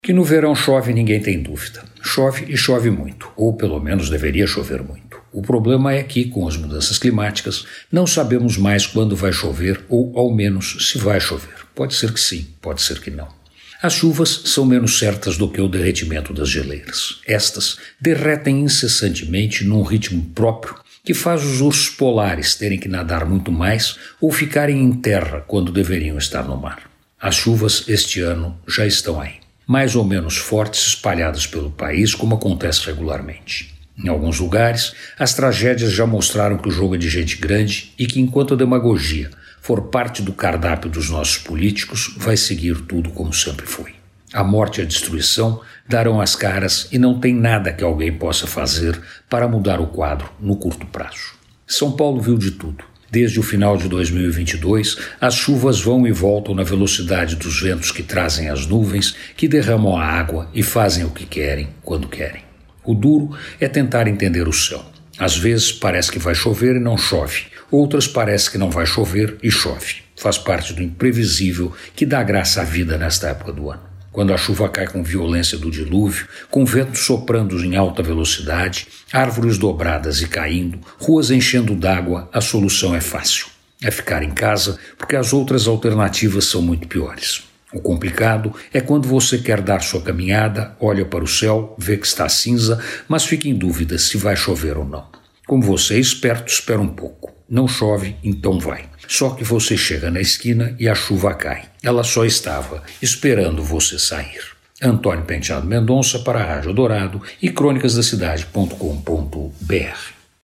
Que no verão chove, ninguém tem dúvida. Chove e chove muito, ou pelo menos deveria chover muito. O problema é que, com as mudanças climáticas, não sabemos mais quando vai chover ou, ao menos, se vai chover. Pode ser que sim, pode ser que não. As chuvas são menos certas do que o derretimento das geleiras. Estas derretem incessantemente num ritmo próprio que faz os ursos polares terem que nadar muito mais ou ficarem em terra quando deveriam estar no mar. As chuvas este ano já estão aí, mais ou menos fortes espalhadas pelo país, como acontece regularmente. Em alguns lugares, as tragédias já mostraram que o jogo é de gente grande e que, enquanto a demagogia for parte do cardápio dos nossos políticos, vai seguir tudo como sempre foi. A morte e a destruição darão as caras e não tem nada que alguém possa fazer para mudar o quadro no curto prazo. São Paulo viu de tudo. Desde o final de 2022, as chuvas vão e voltam na velocidade dos ventos que trazem as nuvens, que derramam a água e fazem o que querem, quando querem. O duro é tentar entender o céu. Às vezes parece que vai chover e não chove. Outras parece que não vai chover e chove. Faz parte do imprevisível que dá graça à vida nesta época do ano. Quando a chuva cai com violência do dilúvio, com ventos soprando em alta velocidade, árvores dobradas e caindo, ruas enchendo d'água, a solução é fácil. É ficar em casa, porque as outras alternativas são muito piores. O complicado é quando você quer dar sua caminhada, olha para o céu, vê que está cinza, mas fica em dúvida se vai chover ou não. Como você é esperto, espera um pouco. Não chove, então vai. Só que você chega na esquina e a chuva cai. Ela só estava esperando você sair. Antônio Penteado Mendonça para a Rádio Dourado e crônicasdacidade.com.br